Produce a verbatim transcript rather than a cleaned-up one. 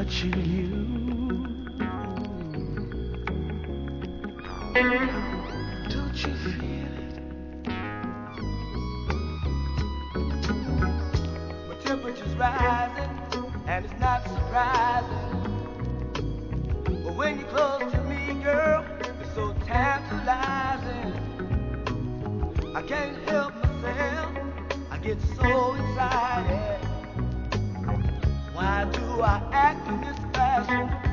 touching you. Don't you feel it? My temperature's rising, and it's not surprising. But when you're close to me, girl, it's so tantalizing. I can't help myself, I get so excited. Why do I act in this fashion?